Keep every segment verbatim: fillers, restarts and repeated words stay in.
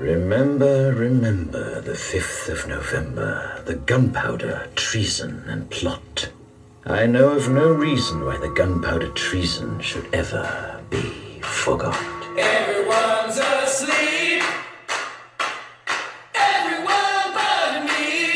Remember, remember the fifth of November, the gunpowder, treason, and plot. I know of no reason why the gunpowder treason should ever be forgot. Everyone's asleep. Everyone but me.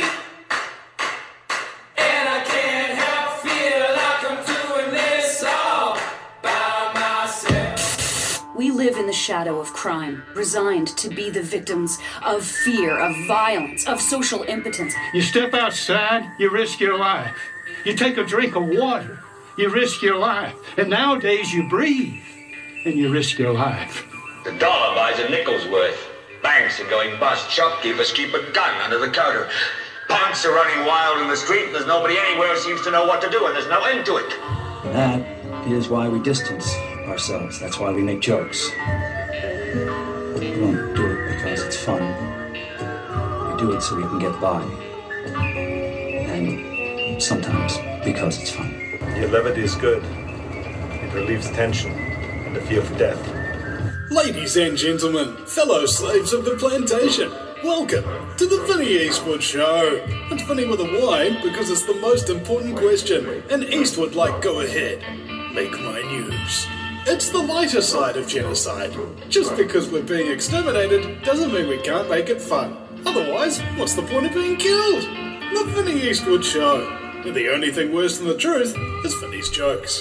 And I can't help feel like I'm doing this all by myself. We live in the shadow of crime, resigned to be the victims of fear, of violence, of social impotence. You step outside, you risk your life. You take a drink of water, you risk your life. And nowadays you breathe, and you risk your life. The dollar buys a nickel's worth. Banks are going bust. Shopkeepers keep a gun under the counter. Punks are running wild in the street, and there's nobody anywhere who seems to know what to do, and there's no end to it. That is why we distance ourselves. That's why we make jokes. We don't do it because it's fun. We do it so we can get by. And sometimes because it's fun. Your levity is good. It relieves tension and the fear for death. Ladies and gentlemen, fellow slaves of the plantation, welcome to the Vinnie Eastwood Show. It's Vinnie with a Y because it's the most important question, and Eastwood like go ahead, make my news. It's the lighter side of genocide. Just because we're being exterminated doesn't mean we can't make it fun. Otherwise, what's the point of being killed? The Vinnie Eastwood Show. And the only thing worse than the truth is Vinnie's jokes.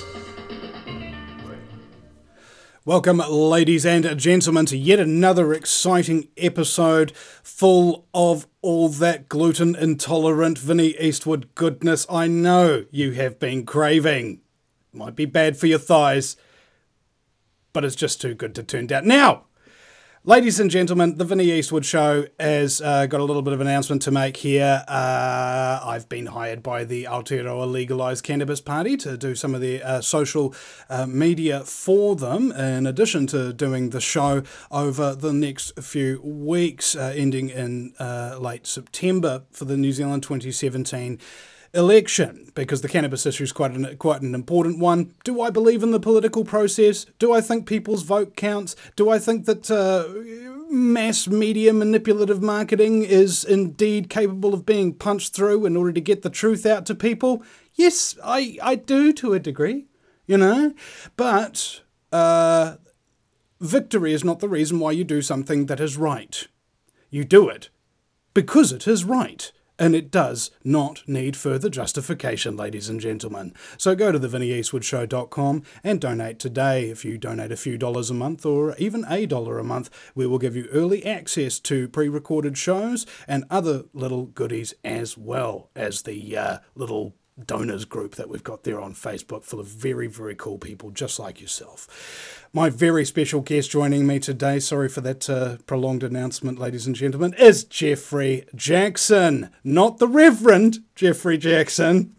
Welcome, ladies and gentlemen, to yet another exciting episode full of all that gluten-intolerant Vinnie Eastwood goodness I know you have been craving. Might be bad for your thighs, but it's just too good to turn down. Now, ladies and gentlemen, the Vinnie Eastwood Show has uh, got a little bit of an announcement to make here. Uh, I've been hired by the Aotearoa Legalised Cannabis Party to do some of the uh, social uh, media for them, in addition to doing the show over the next few weeks, uh, ending in uh, late September for the New Zealand twenty seventeen election, because the cannabis issue is quite an, quite an important one. Do I believe in the political process? Do I think people's vote counts? Do I think that uh, mass media manipulative marketing is indeed capable of being punched through in order to get the truth out to people? Yes, I, I do to a degree, you know, but uh, victory is not the reason why you do something that is right. You do it because it is right. And it does not need further justification, ladies and gentlemen. So go to the vinnie eastwood show dot com and donate today. If you donate a few dollars a month or even a dollar a month, we will give you early access to pre-recorded shows and other little goodies, as well as the uh, little donors group that we've got there on Facebook, full of very, very cool people just like yourself. My very special guest joining me today, sorry for that uh, prolonged announcement, ladies and gentlemen, is Jeffrey Jackson. Not the Reverend Jeffrey Jackson.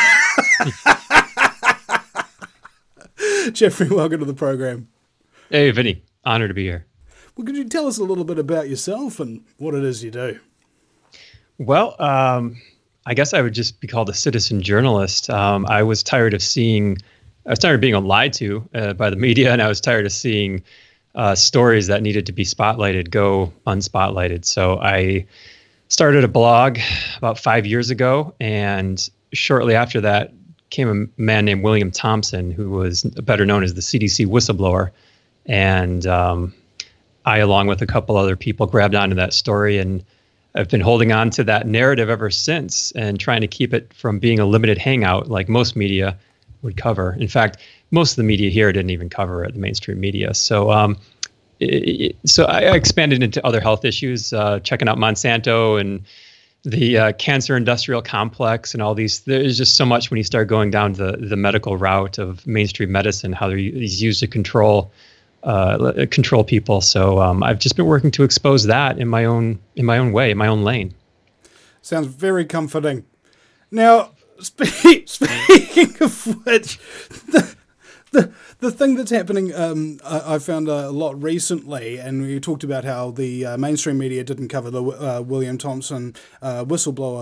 Jeffrey, welcome to the program. Hey, Vinny. Honor to be here. Well, could you tell us a little bit about yourself and what it is you do? Well, um, I guess I would just be called a citizen journalist. Um, I was tired of seeing... I was tired of being lied to uh, by the media, and I was tired of seeing uh, stories that needed to be spotlighted go unspotlighted. So I started a blog about five years ago, and shortly after that came a man named William Thompson, who was better known as the C D C whistleblower. And um, I, along with a couple other people, grabbed onto that story, and I've been holding on to that narrative ever since and trying to keep it from being a limited hangout like most media would cover. In fact, most of the media here didn't even cover it, the mainstream media. So um, it, so I expanded into other health issues, uh, checking out Monsanto and the uh, cancer industrial complex and all these. There's just so much when you start going down the, the medical route of mainstream medicine, how they're used to control uh, control people. So um, I've just been working to expose that in my own in my own way, in my own lane. Sounds very comforting. Now, Spe- speaking of which, the, the the thing that's happening, um, I, I found a lot recently, and we talked about how the uh, mainstream media didn't cover the uh, William Thompson uh, whistleblower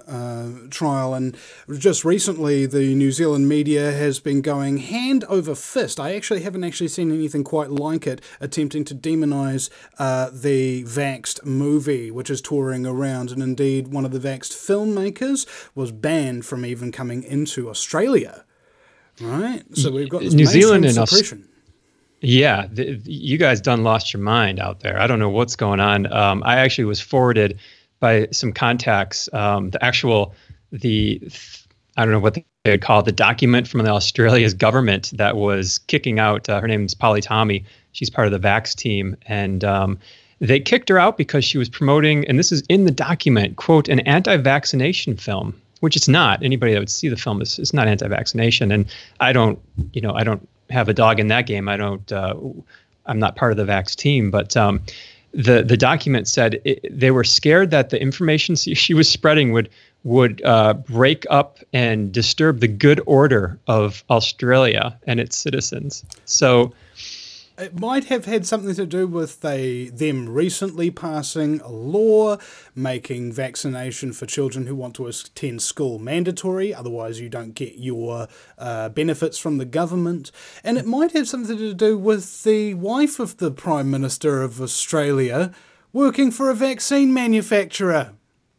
uh, trial, and just recently the New Zealand media has been going hand over fist. I actually haven't actually seen anything quite like it, attempting to demonise uh, the Vaxxed movie, which is touring around, and indeed one of the Vaxxed filmmakers was banned from even coming into Australia. Right? So we've got this New Zealand and suppression. Aus- Yeah, the, you guys done lost your mind out there. I don't know what's going on. Um, I actually was forwarded by some contacts, um, the actual, the, I don't know what they would call it, the document from the Australia's government that was kicking out, uh, her name's Polly Tommy. She's part of the Vax team. And um, they kicked her out because she was promoting, and this is in the document, quote, an anti-vaccination film, which it's not. Anybody that would see the film is, is not anti-vaccination. And I don't, you know, I don't, have a dog in that game. I don't, uh, I'm not part of the Vax team, but um, the, the document said it, they were scared that the information she was spreading would, would uh, break up and disturb the good order of Australia and its citizens. So it might have had something to do with they them recently passing a law making vaccination for children who want to attend school mandatory, otherwise you don't get your uh, benefits from the government. And it might have something to do with the wife of the Prime Minister of Australia working for a vaccine manufacturer.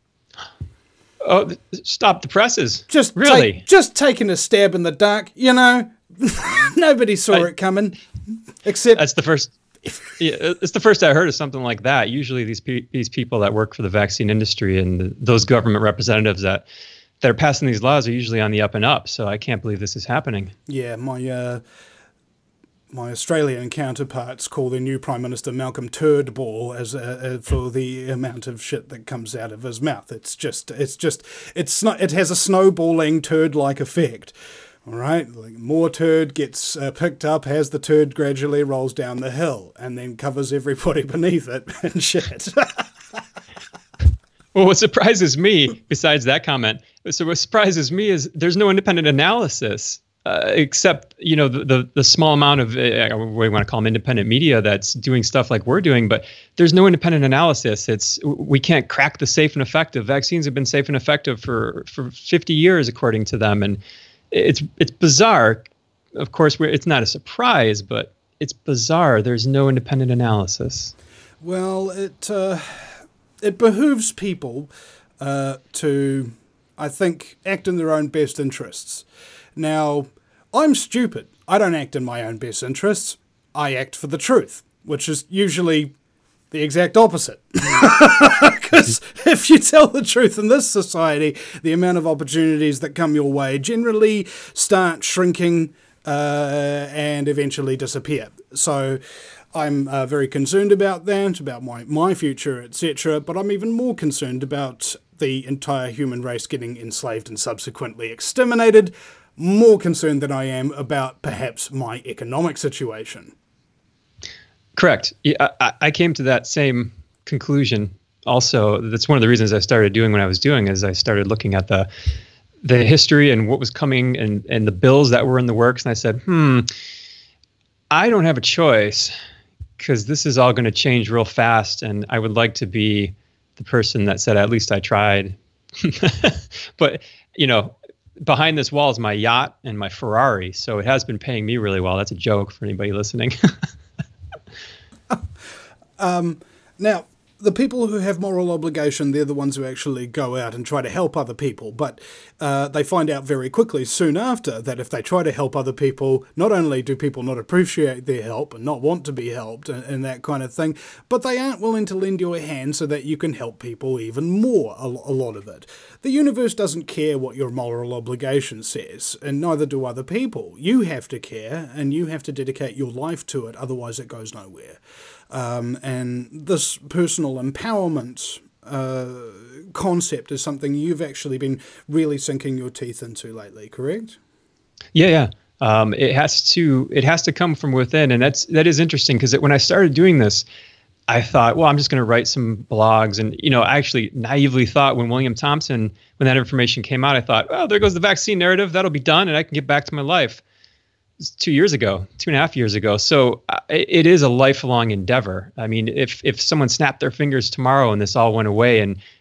Oh, stop the presses. Just really? Take, just taking a stab in the dark, you know. Nobody saw I, it coming. Except that's the first. Yeah, it's the first I heard of something like that. Usually, these pe- these people that work for the vaccine industry and the, those government representatives that that are passing these laws are usually on the up and up. So I can't believe this is happening. Yeah, my uh, my Australian counterparts call their new Prime Minister Malcolm Turdball as a, a, for the amount of shit that comes out of his mouth. It's just, it's just, it's not. It has a snowballing turd-like effect. All right, like more turd gets uh, picked up as the turd gradually rolls down the hill and then covers everybody beneath it and shit. Well, what surprises me, besides that comment, so what surprises me is there's no independent analysis, uh, except, you know, the, the the small amount of, uh, what do you want to call them, independent media that's doing stuff like we're doing, but there's no independent analysis. It's, we can't crack the safe and effective. Vaccines have been safe and effective for, for fifty years, according to them, and It's it's bizarre. Of course, we're, it's not a surprise, but it's bizarre. There's no independent analysis. Well, it uh, it behooves people uh, to, I think, act in their own best interests. Now, I'm stupid. I don't act in my own best interests. I act for the truth, which is usually the exact opposite. Because if you tell the truth in this society, the amount of opportunities that come your way generally start shrinking uh, and eventually disappear. So I'm uh, very concerned about that, about my, my future, et cetera. But I'm even more concerned about the entire human race getting enslaved and subsequently exterminated. More concerned than I am about perhaps my economic situation. Correct. Yeah, I, I came to that same conclusion. Also, that's one of the reasons I started doing what I was doing, is I started looking at the the history and what was coming and, and the bills that were in the works. And I said, hmm, I don't have a choice, because this is all going to change real fast. And I would like to be the person that said, at least I tried. But, you know, behind this wall is my yacht and my Ferrari. So it has been paying me really well. That's a joke for anybody listening. um, now, the people who have moral obligation, they're the ones who actually go out and try to help other people. But uh, they find out very quickly soon after that if they try to help other people, not only do people not appreciate their help and not want to be helped and, and that kind of thing, but they aren't willing to lend you a hand so that you can help people even more, a, a lot of it. The universe doesn't care what your moral obligation says, and neither do other people. You have to care, and you have to dedicate your life to it, otherwise it goes nowhere. Um, and this personal empowerment uh, concept is something you've actually been really sinking your teeth into lately, correct? Yeah, yeah. Um, it has to it has to come from within, and that's that is interesting, because when I started doing this, I thought, well, I'm just going to write some blogs, and you know, I actually naively thought when William Thompson, when that information came out, I thought, well, there goes the vaccine narrative, that'll be done, and I can get back to my life. Two years ago, two and a half years ago. So uh, it is a lifelong endeavor. I mean, if if someone snapped their fingers tomorrow and this all went away and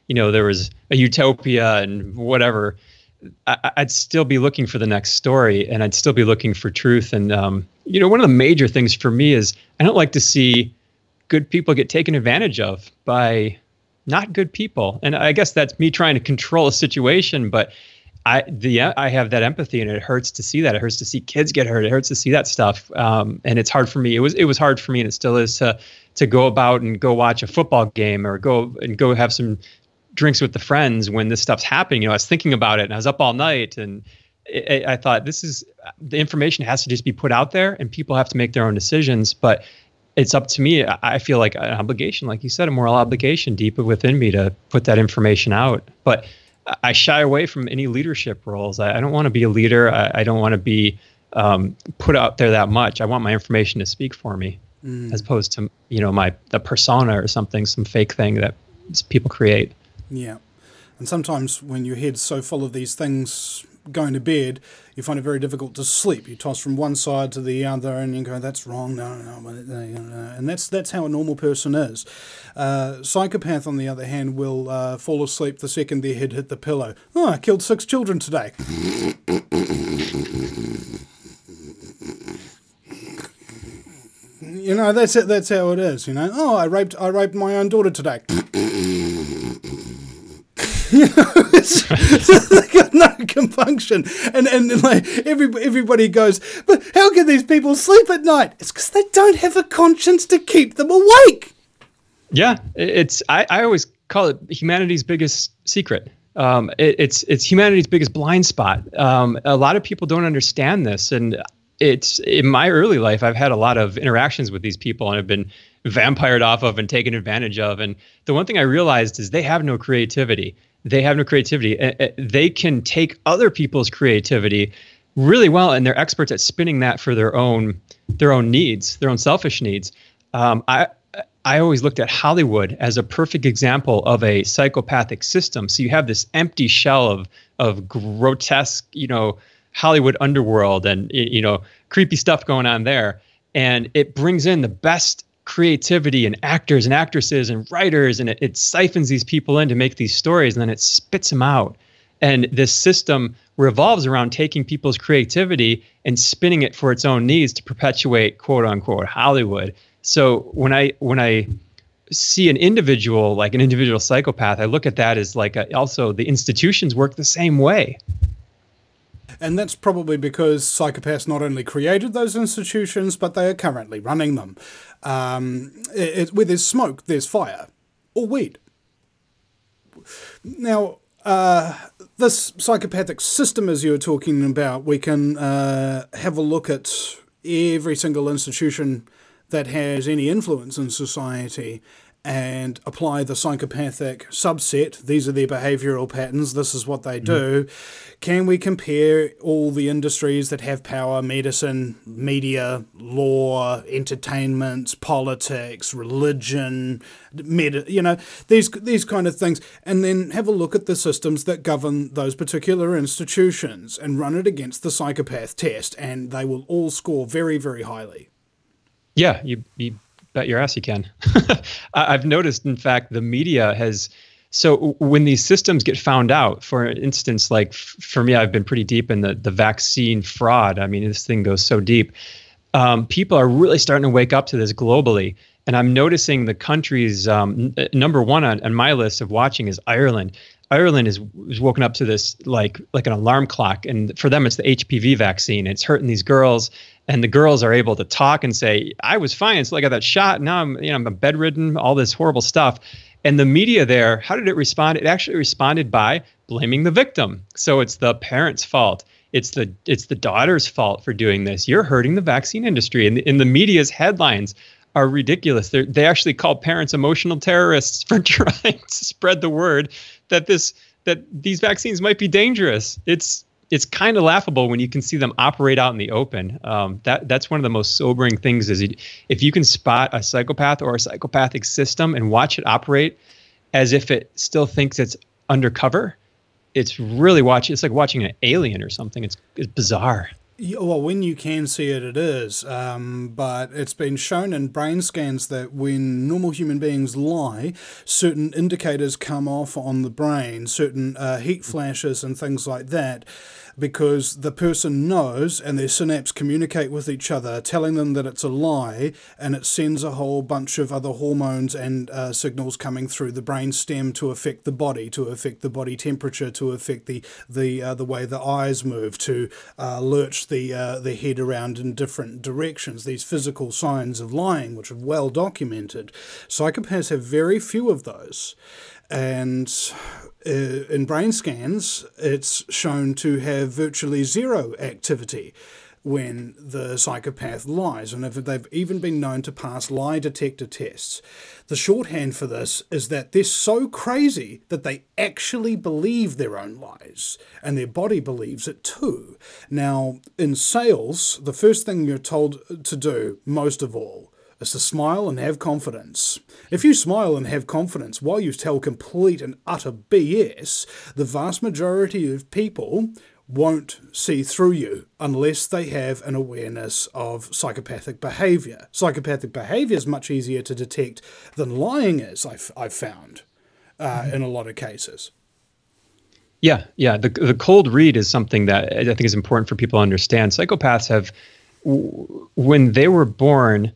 you know, there was a utopia and whatever, I, I'd still be looking for the next story, and I'd still be looking for truth. And, um, you know, one of the major things for me is I don't like to see good people get taken advantage of by not good people. And I guess that's me trying to control a situation, but I the I have that empathy, and it hurts to see that. It hurts to see kids get hurt. It hurts to see that stuff. Um, and it's hard for me. It was it was hard for me, and it still is, to to go about and go watch a football game or go and go have some drinks with the friends when this stuff's happening. You know, I was thinking about it, and I was up all night, and it, I thought, this is the information has to just be put out there, and people have to make their own decisions. But it's up to me. I feel like an obligation, like you said, a moral obligation deep within me to put that information out. But I shy away from any leadership roles. I, I don't want to be a leader. I, I don't want to be um, put out there that much. I want my information to speak for me, mm. as opposed to, you know, my the persona or something, some fake thing that people create. Yeah. And sometimes when your head's so full of these things going to bed, you find it very difficult to sleep. You toss from one side to the other, and you go, that's wrong, no, no, no. And that's that's how a normal person is. Uh, psychopath, on the other hand, will uh, fall asleep the second their head hit the pillow. Oh, I killed six children today. You know, that's it. That's how it is. You know, oh, I raped, I raped my own daughter today. You know, it's, they got no compunction, and and like every everybody goes, but how can these people sleep at night? It's because they don't have a conscience to keep them awake. Yeah, it's I, I always call it humanity's biggest secret. Um, it, it's it's humanity's biggest blind spot. Um, a lot of people don't understand this, and it's in my early life, I've had a lot of interactions with these people, and have been vampired off of and taken advantage of. And the one thing I realized is they have no creativity. They have no creativity. They can take other people's creativity really well, and they're experts at spinning that for their own their own needs, their own selfish needs. Um, I I always looked at Hollywood as a perfect example of a psychopathic system. So you have this empty shell of of grotesque, you know, Hollywood underworld and, you know, creepy stuff going on there, and it brings in the best creativity and actors and actresses and writers, and it, it siphons these people in to make these stories, and then it spits them out. And this system revolves around taking people's creativity and spinning it for its own needs to perpetuate, quote unquote, Hollywood. So when I when I see an individual, like an individual psychopath, I look at that as like a, also the institutions work the same way. And that's probably because psychopaths not only created those institutions, but they are currently running them. Um, it, it, where there's smoke, there's fire, or weed. Now, uh, this psychopathic system, as you were talking about, we can uh, have a look at every single institution that has any influence in society and apply the psychopathic subset. These are their behavioural patterns. This is what they do. Mm-hmm. Can we compare all the industries that have power, medicine, media, law, entertainment, politics, religion, med- you know, these these kind of things, and then have a look at the systems that govern those particular institutions and run it against the psychopath test, and they will all score very, very highly. Yeah, you you bet your ass you can. I've noticed, in fact, the media has. So when these systems get found out, for instance, like f- for me, I've been pretty deep in the the vaccine fraud. I mean, this thing goes so deep. Um, people are really starting to wake up to this globally, and I'm noticing the countries. Um, n- number one on, on my list of watching is Ireland. Ireland is, is woken up to this like like an alarm clock, and for them it's the H P V vaccine. It's hurting these girls, and the girls are able to talk and say, "I was fine until I got that shot. Now I'm you know I'm bedridden. All this horrible stuff." And the media there, how did it respond? It actually responded by blaming the victim. So it's the parent's fault. It's the it's the daughter's fault for doing this. You're hurting the vaccine industry, and in the media's headlines are ridiculous. They're, they actually call parents emotional terrorists for trying to spread the word that this that these vaccines might be dangerous. It's it's kind of laughable when you can see them operate out in the open. Um, that that's one of the most sobering things is if you can spot a psychopath or a psychopathic system and watch it operate as if it still thinks it's undercover. It's really watching. It's like watching an alien or something. It's it's bizarre. Yeah, well, when you can see it, it is. Um, but it's been shown in brain scans that when normal human beings lie, certain indicators come off on the brain, certain uh, heat flashes and things like that, because the person knows and their synapses communicate with each other, telling them that it's a lie, and it sends a whole bunch of other hormones and uh, signals coming through the brain stem to affect the body, to affect the body temperature, to affect the the uh, the way the eyes move, to uh, lurch the uh, the head around in different directions. These physical signs of lying, which are well documented. Psychopaths have very few of those. And uh, in brain scans, it's shown to have virtually zero activity when the psychopath lies, and if they've even been known to pass lie detector tests. The shorthand for this is that they're so crazy that they actually believe their own lies, and their body believes it too. Now, in sales, the first thing you're told to do, most of all, is to smile and have confidence. If you smile and have confidence while you tell complete and utter B S, the vast majority of people won't see through you unless they have an awareness of psychopathic behaviour. Psychopathic behaviour is much easier to detect than lying is, I've, I've found, uh, mm-hmm. in a lot of cases. Yeah, yeah. The the cold read is something that I think is important for people to understand. Psychopaths have, when they were born,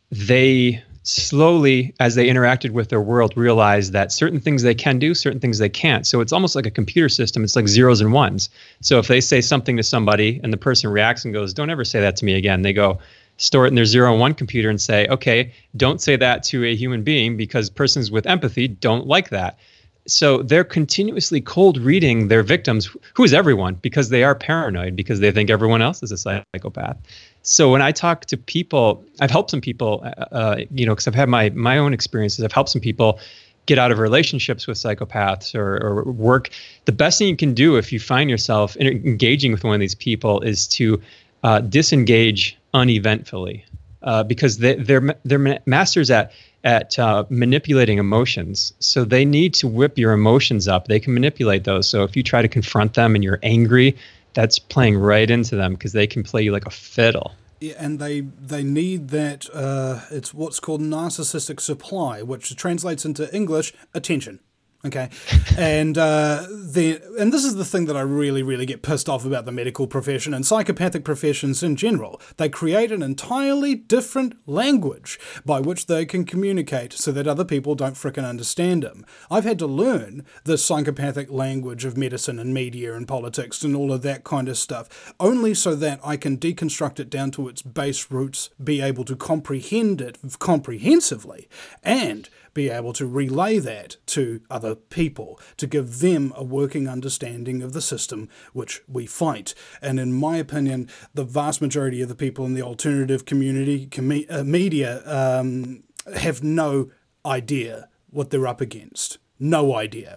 they slowly, as they interacted with their world, realized that certain things they can do, certain things they can't. So it's almost like a computer system. It's like zeros and ones. So if they say something to somebody and the person reacts and goes, "Don't ever say that to me again," they go, store it in their zero and one computer and say, "Okay, don't say that to a human being because persons with empathy don't like that." So they're continuously cold reading their victims, who is everyone, because they are paranoid, because they think everyone else is a psychopath. So when I talk to people, I've helped some people, uh, you know, because I've had my my own experiences. I've helped some people get out of relationships with psychopaths or, or work. The best thing you can do if you find yourself engaging with one of these people is to uh, disengage uneventfully, uh, because they, they're they're masters at at uh, manipulating emotions. So they need to whip your emotions up. They can manipulate those. So if you try to confront them and you're angry, that's playing right into them because they can play you like a fiddle. Yeah, and they they need that, uh, it's what's called narcissistic supply, which translates into English, attention. Okay, and uh, the and this is the thing that I really, really get pissed off about the medical profession and psychopathic professions in general. They create an entirely different language by which they can communicate so that other people don't frickin' understand them. I've had to learn the psychopathic language of medicine and media and politics and all of that kind of stuff, only so that I can deconstruct it down to its base roots, be able to comprehend it comprehensively, and be able to relay that to other people, to give them a working understanding of the system which we fight. And in my opinion, the vast majority of the people in the alternative community, com- uh, media, um, have no idea what they're up against. No idea.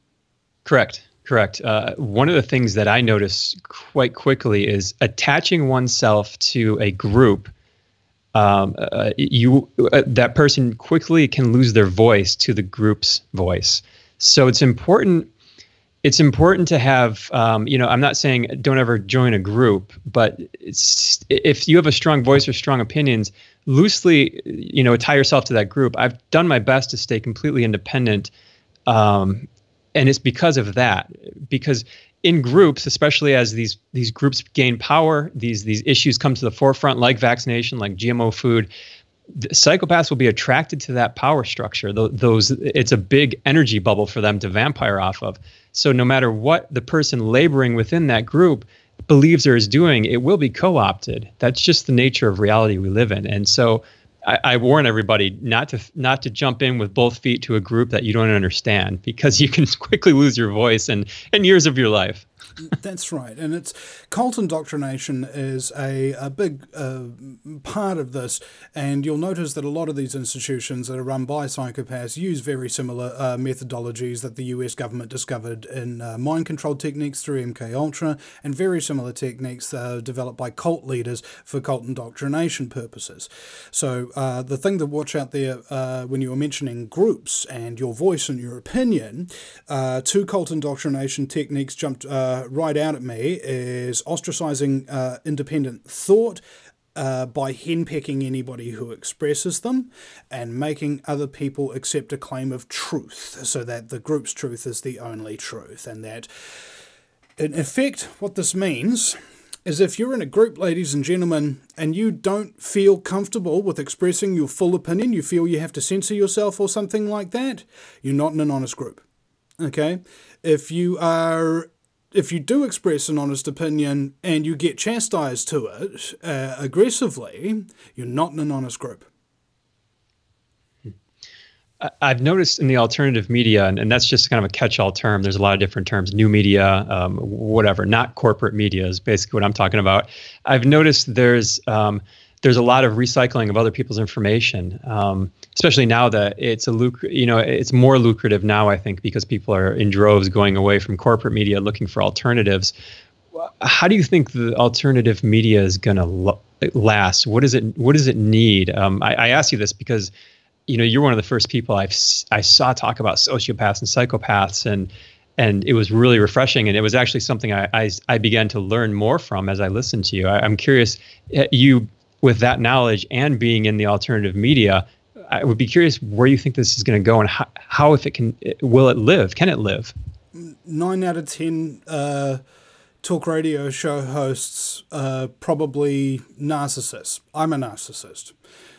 Correct. Correct. Uh, one of the things that I notice quite quickly is attaching oneself to a group. Um, uh, you uh, that person quickly can lose their voice to the group's voice. So it's important. It's important to have. Um, you know, I'm not saying don't ever join a group, but it's, if you have a strong voice or strong opinions, loosely, you know, tie yourself to that group. I've done my best to stay completely independent, um, and it's because of that. Because in groups, especially as these these groups gain power, these these issues come to the forefront, like vaccination, like G M O food, the psychopaths will be attracted to that power structure. Th- those it's a big energy bubble for them to vampire off of. So no matter what the person laboring within that group believes or is doing, it will be co-opted. That's just the nature of reality we live in. And so I, I warn everybody not to not to jump in with both feet to a group that you don't understand, because you can quickly lose your voice and, and years of your life. That's right. And it's cult indoctrination is a, a big uh, part of this. And you'll notice that a lot of these institutions that are run by psychopaths use very similar uh, methodologies that the U S government discovered in uh, mind control techniques through M K Ultra, and very similar techniques uh, developed by cult leaders for cult indoctrination purposes. So uh, the thing to watch out there uh, when you were mentioning groups and your voice and your opinion, uh, two cult indoctrination techniques jumped uh, uh, right out at me is ostracizing uh, independent thought, Uh, by henpecking anybody who expresses them and making other people accept a claim of truth so that the group's truth is the only truth. And that, in effect, what this means is if you're in a group, ladies and gentlemen, and you don't feel comfortable with expressing your full opinion, you feel you have to censor yourself or something like that, you're not in an honest group. Okay? If you are... If you do express an honest opinion and you get chastised to it uh, aggressively, you're not in an honest group. I've noticed in the alternative media, and, and that's just kind of a catch-all term. There's a lot of different terms, new media, um, whatever, not corporate media is basically what I'm talking about. I've noticed there's um, there's a lot of recycling of other people's information, um, especially now that it's a luc- you know, it's more lucrative now, I think, because people are in droves going away from corporate media looking for alternatives. How do you think the alternative media is going to lo- last? What is it? What does it need? Um, I, I ask you this because, you know, you're one of the first people I've I saw talk about sociopaths and psychopaths, and and it was really refreshing, and it was actually something I I, I began to learn more from as I listened to you. I, I'm curious, you. With that knowledge and being in the alternative media, I would be curious where you think this is going to go and how, how, if it can, will it live? Can it live? Nine out of ten uh, talk radio show hosts are probably narcissists. I'm a narcissist.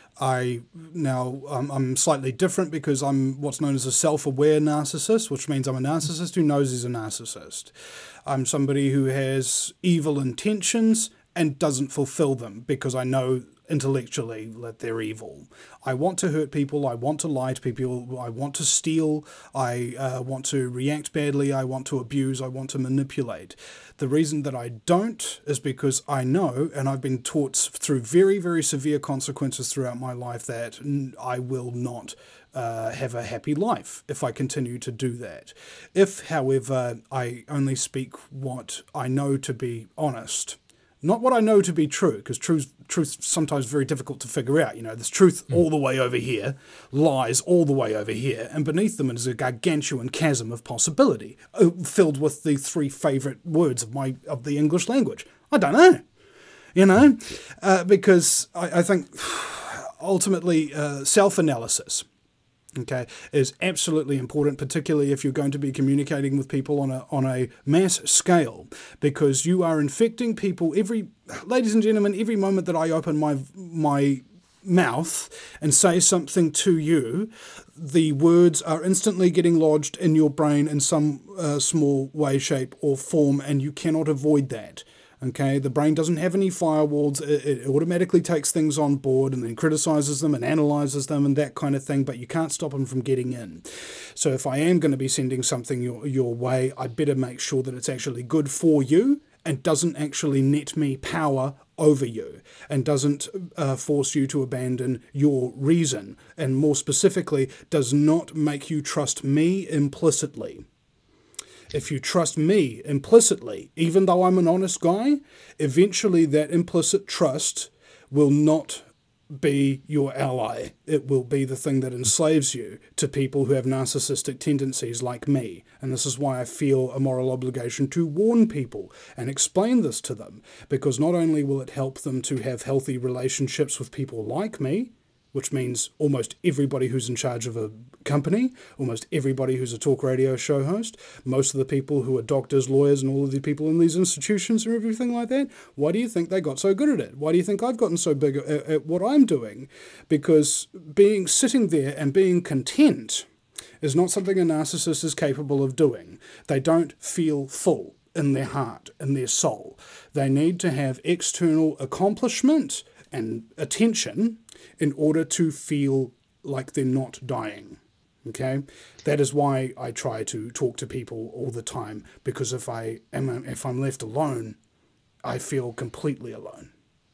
I now um, I'm slightly different because I'm what's known as a self-aware narcissist, which means I'm a narcissist who knows he's a narcissist. I'm somebody who has evil intentions and doesn't fulfill them because I know intellectually that they're evil. I want to hurt people, I want to lie to people, I want to steal, I uh, want to react badly, I want to abuse, I want to manipulate. The reason that I don't is because I know, and I've been taught through very, very severe consequences throughout my life, that I will not uh, have a happy life if I continue to do that. If, however, I only speak what I know to be honest, not what I know to be true, because truth truth's sometimes very difficult to figure out. You know, there's truth mm. all the way over here, lies all the way over here, and beneath them is a gargantuan chasm of possibility, uh, filled with the three favourite words of my of the English language. I don't know, you know, uh, because I, I think ultimately uh, self-analysis, okay, is absolutely important, particularly if you're going to be communicating with people on a on a mass scale, because you are infecting people every, ladies and gentlemen, every moment that I open my my mouth and say something to you, the words are instantly getting lodged in your brain in some uh, small way, shape, or form, and you cannot avoid that. Okay, the brain doesn't have any firewalls. It, it automatically takes things on board and then criticizes them and analyzes them and that kind of thing, but you can't stop them from getting in. So if I am going to be sending something your, your way, I better make sure that it's actually good for you and doesn't actually net me power over you and doesn't uh, force you to abandon your reason, and more specifically, does not make you trust me implicitly. If you trust me implicitly, even though I'm an honest guy, eventually that implicit trust will not be your ally. It will be the thing that enslaves you to people who have narcissistic tendencies like me. And this is why I feel a moral obligation to warn people and explain this to them, because not only will it help them to have healthy relationships with people like me, which means almost everybody who's in charge of a company, almost everybody who's a talk radio show host, most of the people who are doctors, lawyers, and all of the people in these institutions and everything like that. Why do you think they got so good at it? Why do you think I've gotten so big at, at what I'm doing? Because being sitting there and being content is not something a narcissist is capable of doing. They don't feel full in their heart, in their soul. They need to have external accomplishment and attention in order to feel like they're not dying, okay? That is why I try to talk to people all the time, because if I am, if I'm left alone, I feel completely alone.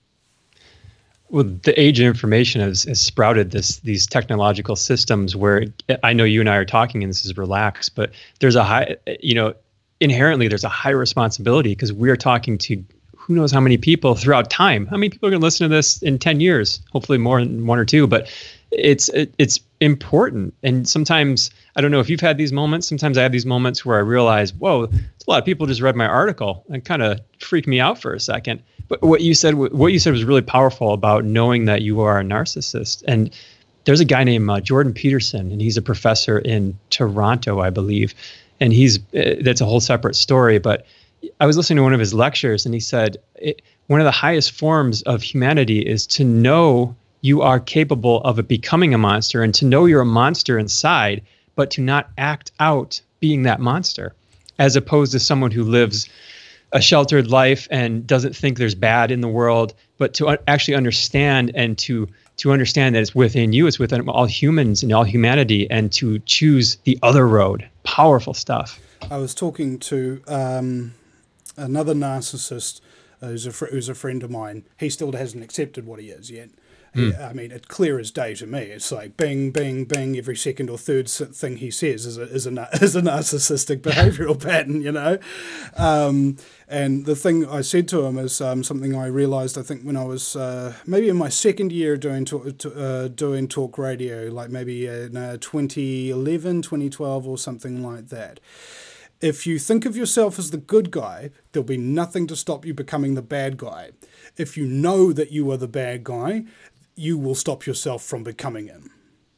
Well, the age of information has, has sprouted this these technological systems where I know you and I are talking and this is relaxed, but there's a high, you know, inherently there's a high responsibility because we're talking to who knows how many people throughout time. How many people are going to listen to this in ten years? Hopefully more than one or two. But it's it, it's important. And sometimes, I don't know if you've had these moments. Sometimes I have these moments where I realize, whoa, a lot of people just read my article and kind of freaked me out for a second. But what you said, what you said was really powerful about knowing that you are a narcissist. And there's a guy named uh, Jordan Peterson, and he's a professor in Toronto, I believe. And he's uh, that's a whole separate story. But I was listening to one of his lectures, and he said it, one of the highest forms of humanity is to know you are capable of becoming a monster, and to know you're a monster inside, but to not act out being that monster, as opposed to someone who lives a sheltered life and doesn't think there's bad in the world, but to actually understand and to to understand that it's within you, it's within all humans and all humanity, and to choose the other road. Powerful stuff. I was talking to um, another narcissist uh, who's, a fr- who's a friend of mine. He still hasn't accepted what he is yet. Mm. I mean, it's clear as day to me. It's like bing, bing, bing. Every second or third thing he says is a is a is a narcissistic behavioural pattern, you know. Um, and the thing I said to him is um, something I realised. I think when I was uh, maybe in my second year doing talk, uh, doing talk radio, like maybe in uh, twenty eleven, twenty twelve, or something like that. If you think of yourself as the good guy, there'll be nothing to stop you becoming the bad guy. If you know that you are the bad guy, you will stop yourself from becoming him.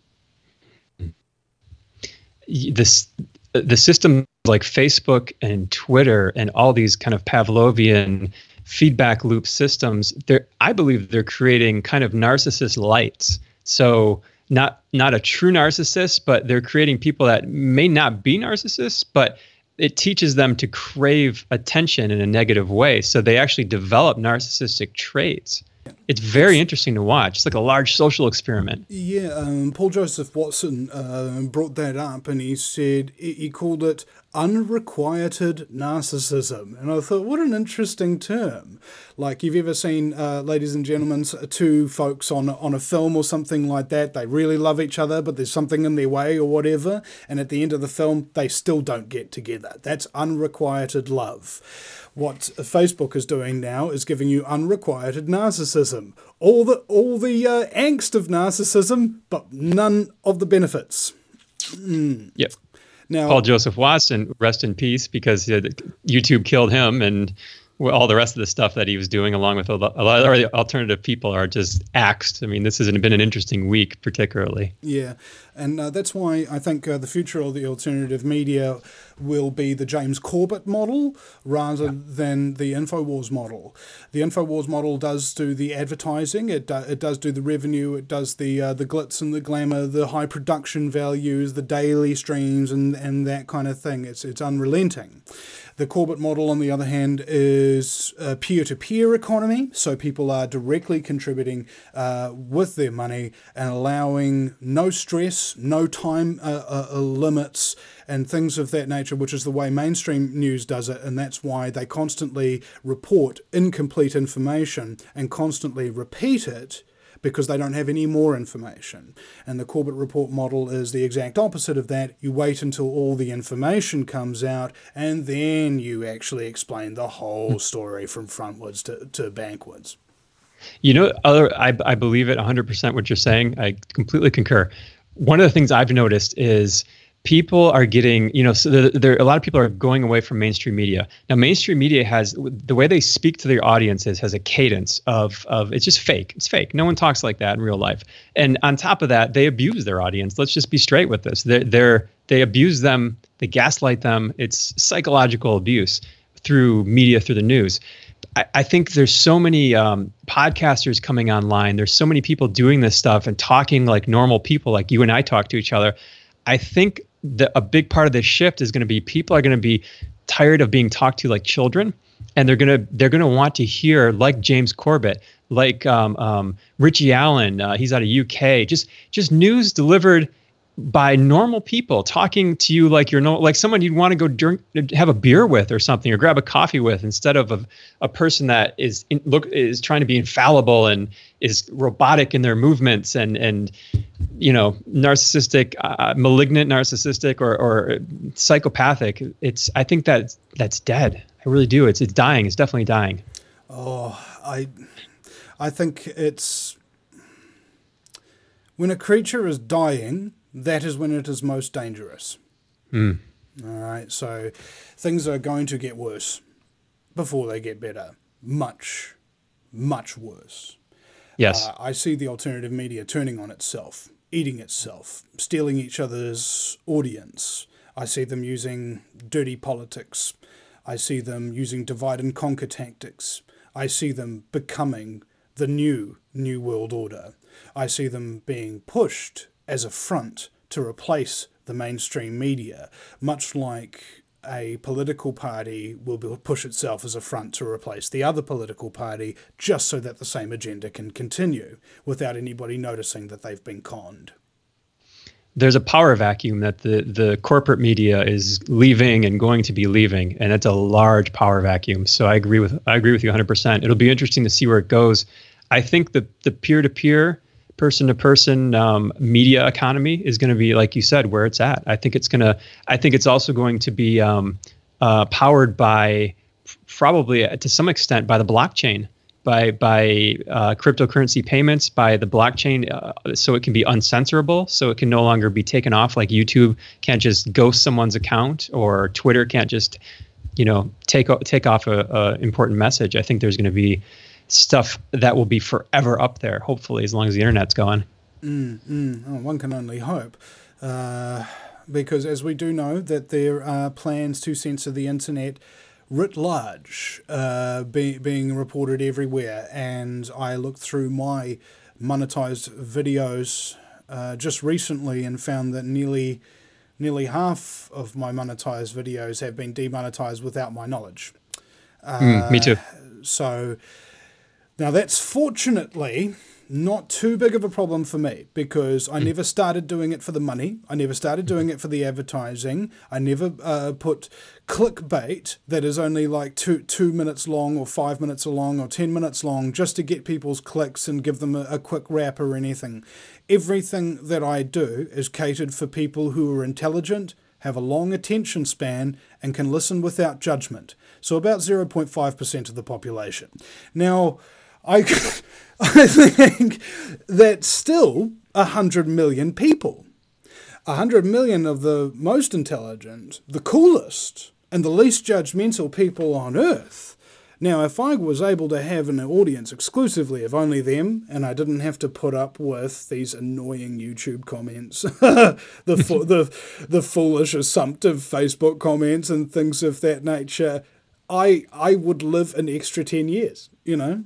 This, the system like Facebook and Twitter and all these kind of Pavlovian feedback loop systems, they're, I believe they're creating kind of narcissist lights. So not not a true narcissist, but they're creating people that may not be narcissists, but it teaches them to crave attention in a negative way. So they actually develop narcissistic traits. It's very interesting to watch. It's like a large social experiment. Yeah, um, Paul Joseph Watson uh, brought that up, and he said he called it unrequited narcissism. And I thought, what an interesting term. Like, you've ever seen, uh, ladies and gentlemen, two folks on on a film or something like that. They really love each other, but there's something in their way or whatever. And at the end of the film, they still don't get together. That's unrequited love. What Facebook is doing now is giving you unrequited narcissism. All the all the uh, angst of narcissism, but none of the benefits. Mm. Yep. Now, Paul Joseph Watson, rest in peace, because uh, YouTube killed him, and all the rest of the stuff that he was doing, along with a lot of the alternative people, are just axed. I mean, this has been an interesting week, particularly. Yeah, and uh, that's why I think uh, the future of the alternative media will be the James Corbett model rather yeah. than the InfoWars model. The InfoWars model does do the advertising, it do, it does do the revenue, it does the uh, the glitz and the glamour, the high production values, the daily streams, and, and that kind of thing. It's it's unrelenting. The Corbett model, on the other hand, is a peer-to-peer economy, so people are directly contributing uh, with their money and allowing no stress, no time uh, uh, limits, and things of that nature, which is the way mainstream news does it, and that's why they constantly report incomplete information and constantly repeat it, because they don't have any more information. And the Corbett report model is the exact opposite of that. You wait until all the information comes out, and then you actually explain the whole story from frontwards to, to backwards. You know, other I, I believe it one hundred percent what you're saying. I completely concur. One of the things I've noticed is people are getting, you know, so there, there a lot of people are going away from mainstream media. Now, mainstream media has, the way they speak to their audiences has a cadence of, of it's just fake. It's fake. No one talks like that in real life. And on top of that, they abuse their audience. Let's just be straight with this. They're, they're, they abuse them. They gaslight them. It's psychological abuse through media, through the news. I, I think there's so many um, podcasters coming online. There's so many people doing this stuff and talking like normal people, like you and I talk to each other. I think that a big part of this shift is going to be people are going to be tired of being talked to like children, and they're going to they're going to want to hear like James Corbett, like um, um, Richie Allen. Uh, he's out of U K. Just just news delivered by normal people, talking to you like you're no like someone you'd want to go drink, have a beer with or something, or grab a coffee with, instead of a, a person that is in, look is trying to be infallible and is robotic in their movements and and you know narcissistic, uh, malignant, narcissistic or or psychopathic. It's I think that that's dead. I really do. It's it's dying. It's definitely dying. Oh, I I think it's. When a creature is dying, that is when it is most dangerous. Mm. All right, so things are going to get worse before they get better. Much, much worse. Yes. Uh, I see the alternative media turning on itself, eating itself, stealing each other's audience. I see them using dirty politics. I see them using divide and conquer tactics. I see them becoming the new New World Order. I see them being pushed as a front to replace the mainstream media, much like a political party will push itself as a front to replace the other political party just so that the same agenda can continue without anybody noticing that they've been conned. There's a power vacuum that the, the corporate media is leaving and going to be leaving, and it's a large power vacuum. So I agree with I agree with you one hundred percent. It'll be interesting to see where it goes. I think the the peer-to-peer, person-to-person um, media economy is going to be, like you said, where it's at. I think it's going to. I think it's also going to be um, uh, powered by, probably uh, to some extent, by the blockchain, by by uh, cryptocurrency payments, by the blockchain, uh, so it can be uncensorable, so it can no longer be taken off. Like YouTube can't just ghost someone's account, or Twitter can't just, you know, take take off a, a important message. I think there's going to be stuff that will be forever up there, hopefully, as long as the internet's going. Mm, mm. Oh, one can only hope. Uh, because as we do know that there are plans to censor the internet writ large, uh, be, being reported everywhere. And I looked through my monetized videos uh, just recently and found that nearly, nearly half of my monetized videos have been demonetized without my knowledge. Uh, mm, me too. So... Now, that's fortunately not too big of a problem for me, because I never started doing it for the money. I never started doing it for the advertising. I never uh, put clickbait that is only like two two minutes long or five minutes long or ten minutes long just to get people's clicks and give them a, a quick wrap or anything. Everything that I do is catered for people who are intelligent, have a long attention span, and can listen without judgment. So about zero point five percent of the population. Now, I, I think that's still one hundred million people. one hundred million of the most intelligent, the coolest, and the least judgmental people on Earth. Now, if I was able to have an audience exclusively of only them, and I didn't have to put up with these annoying YouTube comments, the, fo- the the foolish, assumptive Facebook comments and things of that nature, I I would live an extra ten years, you know?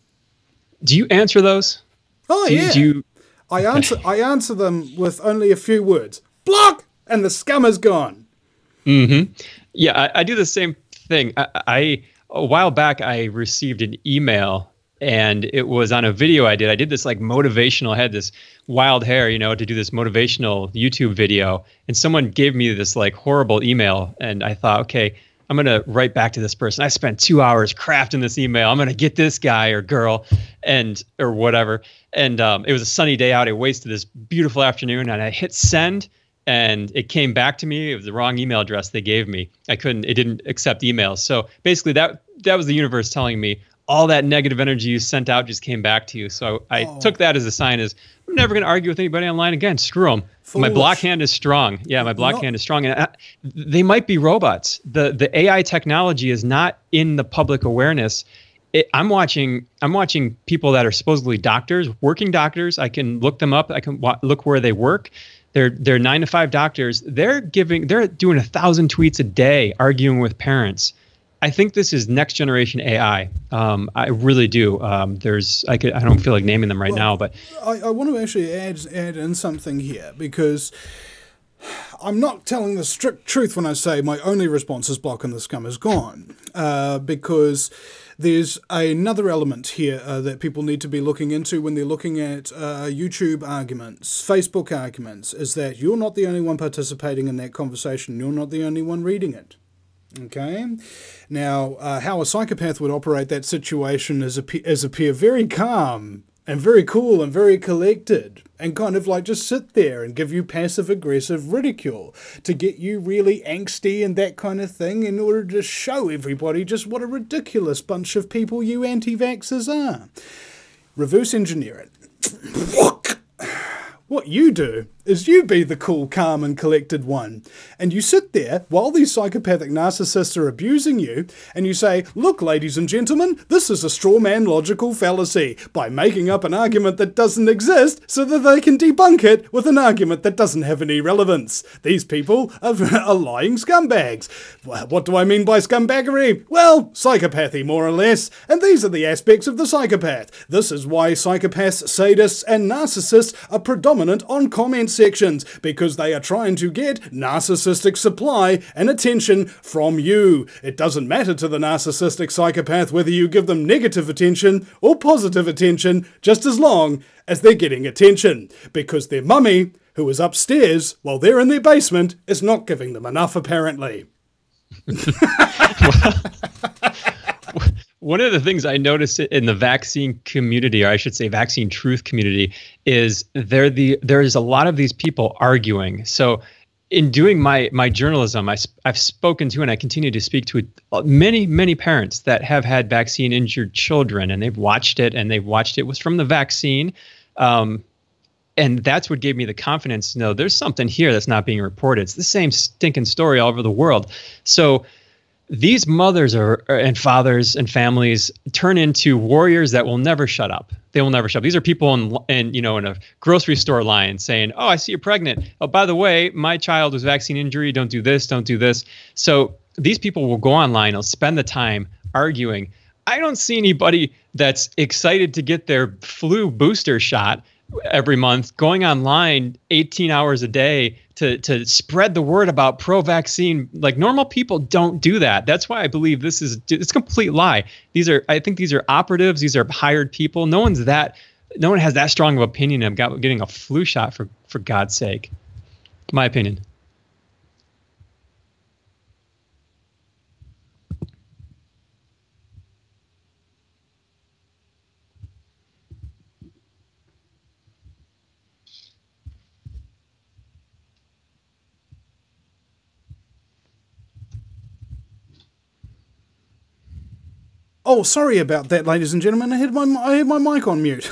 Do you answer those? Oh, do you, yeah. Do you... I answer I answer them with only a few words. Block! And the scum is gone. Mm-hmm. Yeah, I, I do the same thing. I, I a while back, I received an email, and it was on a video I did. I did this like motivational, I had this wild hair, you know, to do this motivational YouTube video. And someone gave me this like horrible email, and I thought, okay, I'm going to write back to this person. I spent two hours crafting this email. I'm going to get this guy or girl and or whatever. And um, it was a sunny day out. I wasted this beautiful afternoon, and I hit send, and it came back to me. It was the wrong email address they gave me. I couldn't, it didn't accept emails. So basically that that was the universe telling me all that negative energy you sent out just came back to you. So I oh. took that as a sign as I'm never going to argue with anybody online again. Screw them. My block hand is strong. Yeah, my block no. hand is strong. And I, they might be robots. The the A I technology is not in the public awareness. It, I'm watching I'm watching people that are supposedly doctors, working doctors. I can look them up. I can wa- look where they work. They're they're nine to five doctors. They're giving they're doing a thousand tweets a day arguing with parents. I think this is next generation A I. Um, I really do. Um, there's, I could, I don't feel like naming them right well, now, but I, I want to actually add add in something here, because I'm not telling the strict truth when I say my only response is block and the scum is gone, uh, because there's another element here uh, that people need to be looking into when they're looking at uh, YouTube arguments, Facebook arguments, is that you're not the only one participating in that conversation. You're not the only one reading it. Okay, now uh, how a psychopath would operate that situation is, a, is appear very calm and very cool and very collected, and kind of like just sit there and give you passive aggressive ridicule to get you really angsty and that kind of thing, in order to show everybody just what a ridiculous bunch of people you anti-vaxxers are. Reverse engineer it. What you do is you be the cool, calm and collected one. And you sit there while these psychopathic narcissists are abusing you and you say, look, ladies and gentlemen, this is a straw man logical fallacy, by making up an argument that doesn't exist so that they can debunk it with an argument that doesn't have any relevance. These people are, are lying scumbags. What do I mean by scumbaggery? Well, psychopathy, more or less. And these are the aspects of the psychopath. This is why psychopaths, sadists and narcissists are predominant on comment sections, because they are trying to get narcissistic supply and attention from you. It doesn't matter to the narcissistic psychopath whether you give them negative attention or positive attention, just as long as they're getting attention, because their mummy, who is upstairs while they're in their basement, is not giving them enough, apparently. One of the things I noticed in the vaccine community, or I should say vaccine truth community, is there the there is a lot of these people arguing. So in doing my my journalism, I, I've spoken to and I continue to speak to many, many parents that have had vaccine injured children, and they've watched it and they've watched it was from the vaccine. Um, and that's what gave me the confidence to know there's something here that's not being reported. It's the same stinking story all over the world. So these mothers are, and fathers and families turn into warriors that will never shut up. They will never shut up. These are people in, in, you know, in a grocery store line saying, oh, I see you're pregnant. Oh, by the way, my child was vaccine injury. Don't do this. Don't do this. So these people will go online. They'll spend the time arguing. I don't see anybody that's excited to get their flu booster shot every month going online eighteen hours a day to to spread the word about pro-vaccine. Like, normal people don't do that. That's why I believe this is it's a complete lie. These are I think these are operatives. These are hired people. No one's that no one has that strong of opinion of getting a flu shot, for for God's sake. My opinion. Oh, sorry about that, ladies and gentlemen. I had my I had my mic on mute.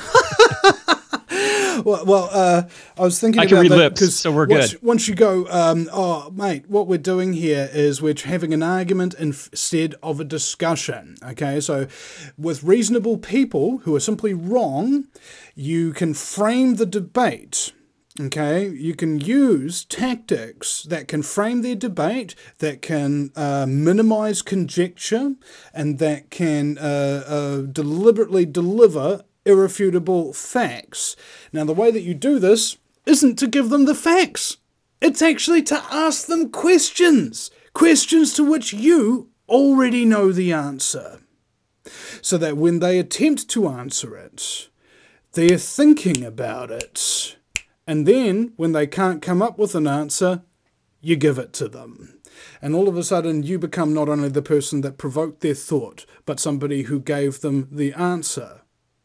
well, well uh, I was thinking I about can read that lips, because so we're once, good. Once you go, um, oh, mate, what we're doing here is we're having an argument instead of a discussion. Okay, so with reasonable people who are simply wrong, you can frame the debate. Okay, you can use tactics that can frame their debate, that can uh, minimize conjecture, and that can uh, uh, deliberately deliver irrefutable facts. Now, the way that you do this isn't to give them the facts. It's actually to ask them questions. Questions to which you already know the answer. So that when they attempt to answer it, they're thinking about it. And then, when they can't come up with an answer, you give it to them. And all of a sudden, you become not only the person that provoked their thought, but somebody who gave them the answer.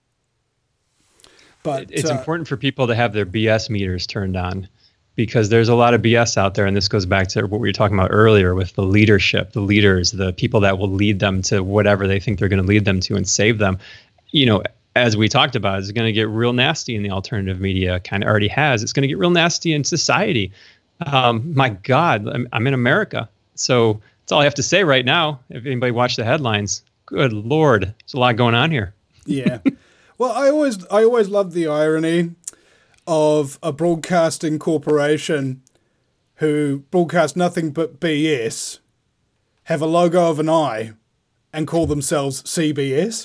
But it's uh, important for people to have their B S meters turned on, because there's a lot of B S out there. And this goes back to what we were talking about earlier with the leadership, the leaders, the people that will lead them to whatever they think they're going to lead them to and save them. You know, as we talked about, it's going to get real nasty in the alternative media. Kind of already has. It's going to get real nasty in society. Um, my God, I'm, I'm in America. So that's all I have to say right now. If anybody watched the headlines, good Lord, there's a lot going on here. Yeah. Well, I always, I always love the irony of a broadcasting corporation who broadcast nothing but B S, have a logo of an eye, and call themselves C B S.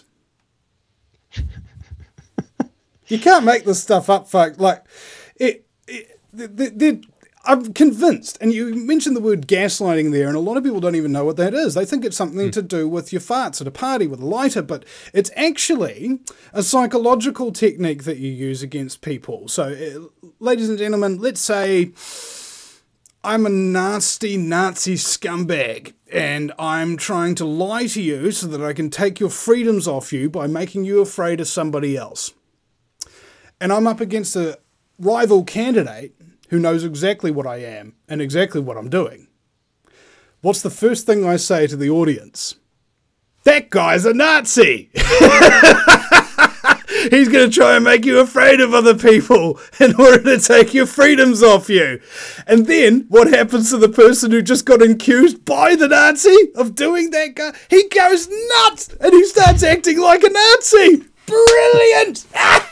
You can't make this stuff up, folks. Like, it, it, it, it, I'm convinced, and you mentioned the word gaslighting there, and a lot of people don't even know what that is. They think it's something mm. to do with your farts at a party with a lighter, but it's actually a psychological technique that you use against people. So, uh, ladies and gentlemen, let's say I'm a nasty Nazi scumbag, and I'm trying to lie to you so that I can take your freedoms off you by making you afraid of somebody else. And I'm up against a rival candidate who knows exactly what I am and exactly what I'm doing. What's the first thing I say to the audience? That guy's a Nazi! He's going to try and make you afraid of other people in order to take your freedoms off you. And then what happens to the person who just got accused by the Nazi of doing that? Guy? He goes nuts and he starts acting like a Nazi. Brilliant!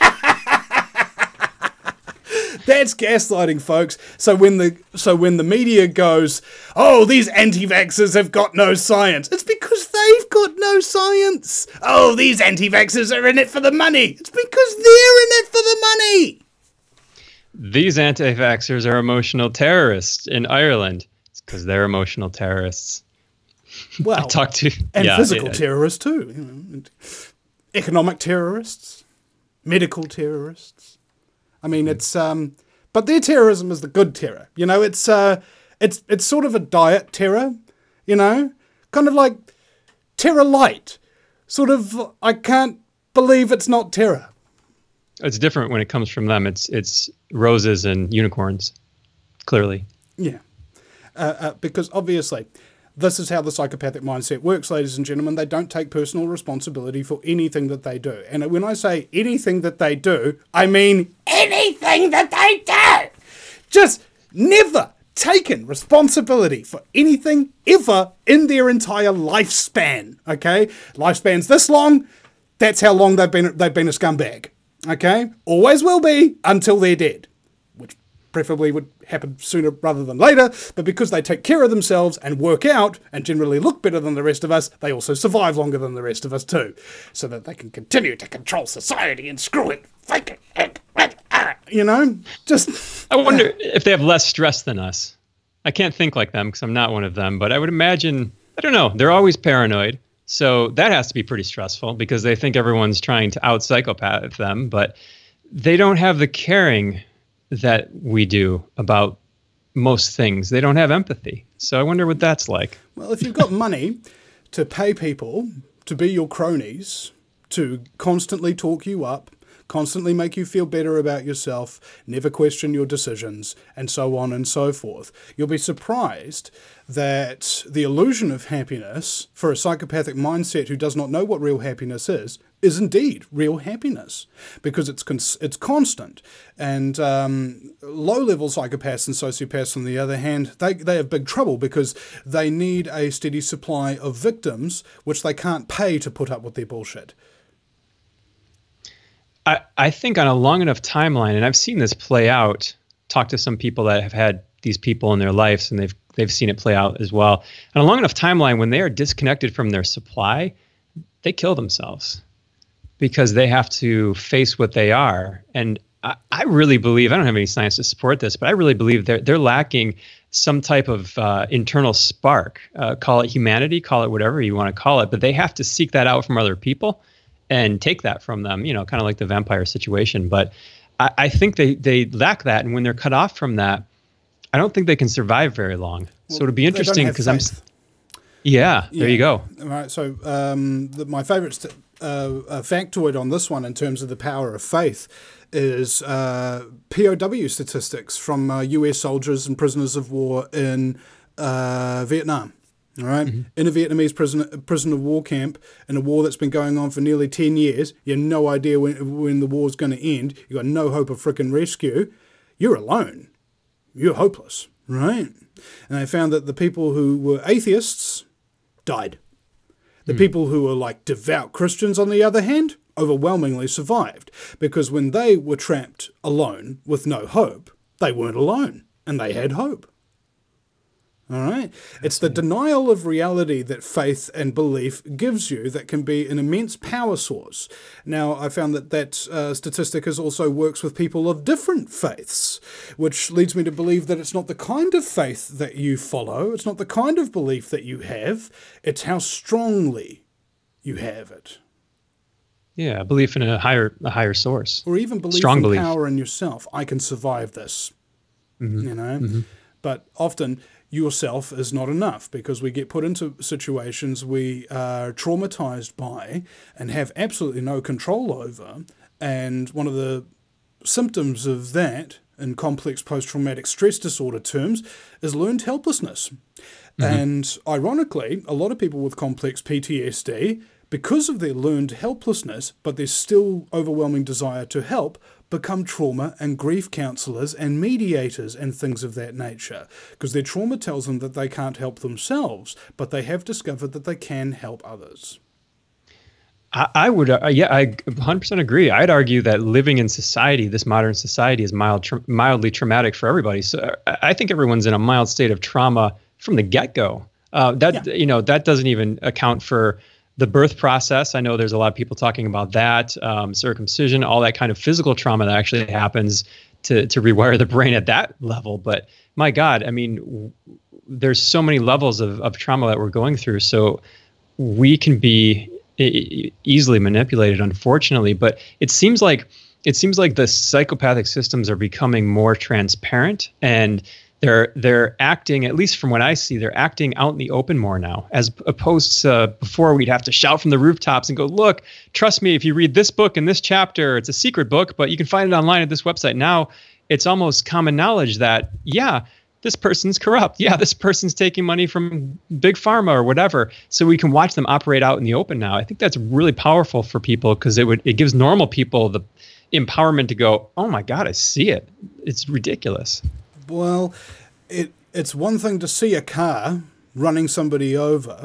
That's gaslighting, folks. So when the so when the media goes, oh, these anti-vaxxers have got no science, it's because they've got no science. Oh, these anti-vaxxers are in it for the money. It's because they're in it for the money. These anti-vaxxers are emotional terrorists in Ireland. It's because they're emotional terrorists. Well, I talked to and yeah, physical yeah. terrorists too. You know, economic terrorists, medical terrorists. I mean, it's um, but their terrorism is the good terror. You know, it's uh, it's it's sort of a diet terror. You know, kind of like terror light. Sort of, I can't believe it's not terror. It's different when it comes from them. It's it's roses and unicorns, clearly. Yeah, uh, uh, because obviously, this is how the psychopathic mindset works, ladies and gentlemen. They don't take personal responsibility for anything that they do. And when I say anything that they do, I mean anything that they do. Just never taken responsibility for anything ever in their entire lifespan. Okay? Lifespan's this long, that's how long they've been they've been a scumbag. Okay? Always will be until they're dead. Which preferably would happen sooner rather than later, but because they take care of themselves and work out and generally look better than the rest of us, they also survive longer than the rest of us too, so that they can continue to control society and screw it, fake it, and, and, uh, you know, just... I wonder uh, if they have less stress than us. I can't think like them because I'm not one of them, but I would imagine, I don't know, they're always paranoid, so that has to be pretty stressful because they think everyone's trying to out-psychopath them, but they don't have the caring that we do about most things. They don't have empathy. So I wonder what that's like. Well, if you've got money to pay people to be your cronies, to constantly talk you up, constantly make you feel better about yourself, never question your decisions, and so on and so forth, you'll be surprised that the illusion of happiness for a psychopathic mindset who does not know what real happiness is, is indeed real happiness, because it's cons- it's constant. And um, low-level psychopaths and sociopaths, on the other hand, they, they have big trouble because they need a steady supply of victims, which they can't pay to put up with their bullshit. I, I think on a long enough timeline, and I've seen this play out, talk to some people that have had these people in their lives, and they've they've seen it play out as well. On a long enough timeline, when they are disconnected from their supply, they kill themselves because they have to face what they are. And I, I really believe, I don't have any science to support this, but I really believe they're, they're lacking some type of uh, internal spark. Uh, call it humanity, call it whatever you want to call it, but they have to seek that out from other people and take that from them, you know, kind of like the vampire situation. But I, I think they, they lack that. And when they're cut off from that, I don't think they can survive very long. Well, so it'll be interesting because I'm, yeah, there yeah. you go. All right. So um, the, my favorite st- uh, uh, factoid on this one in terms of the power of faith is uh, P O W statistics from uh, U S soldiers and prisoners of war in uh, Vietnam. All right, mm-hmm. In a Vietnamese prison, prison of war camp, in a war that's been going on for nearly ten years, you have no idea when when the war's going to end. You got no hope of frickin' rescue. You're alone. You're hopeless, right? And they found that the people who were atheists died. The mm. people who were like devout Christians, on the other hand, overwhelmingly survived, because when they were trapped alone with no hope, they weren't alone and they had hope. All right. It's the denial of reality that faith and belief gives you that can be an immense power source. Now, I found that that uh, statistic is also works with people of different faiths, which leads me to believe that it's not the kind of faith that you follow, it's not the kind of belief that you have, it's how strongly you have it. Yeah, belief in a higher a higher source. Or even belief Strong in belief. power in yourself. I can survive this. Mm-hmm. You know? Mm-hmm. But often yourself is not enough because we get put into situations we are traumatized by and have absolutely no control over. And one of the symptoms of that, in complex post-traumatic stress disorder terms, is learned helplessness. Mm-hmm. And ironically, a lot of people with complex P T S D because of their learned helplessness, but their still overwhelming desire to help, become trauma and grief counsellors and mediators and things of that nature, because their trauma tells them that they can't help themselves, but they have discovered that they can help others. I, I would, uh, yeah, I one hundred percent agree. I'd argue that living in society, this modern society, is mild, tra- mildly traumatic for everybody. So I, I think everyone's in a mild state of trauma from the get-go. Uh, that yeah. you know, that doesn't even account for the birth process. I know there's a lot of people talking about that, um, circumcision, all that kind of physical trauma that actually happens to to rewire the brain at that level. But my God, I mean, w- there's so many levels of, of trauma that we're going through. So we can be e- easily manipulated, unfortunately. But it seems like it seems like the psychopathic systems are becoming more transparent, and They're they're acting, at least from what I see, they're acting out in the open more now, as opposed to before we'd have to shout from the rooftops and go, look, trust me, if you read this book in this chapter, it's a secret book, but you can find it online at this website. Now it's almost common knowledge that, yeah, this person's corrupt. Yeah, this person's taking money from Big Pharma or whatever. So we can watch them operate out in the open now. I think that's really powerful for people because it would it gives normal people the empowerment to go, oh my God, I see it. It's ridiculous. Well, it it's one thing to see a car running somebody over.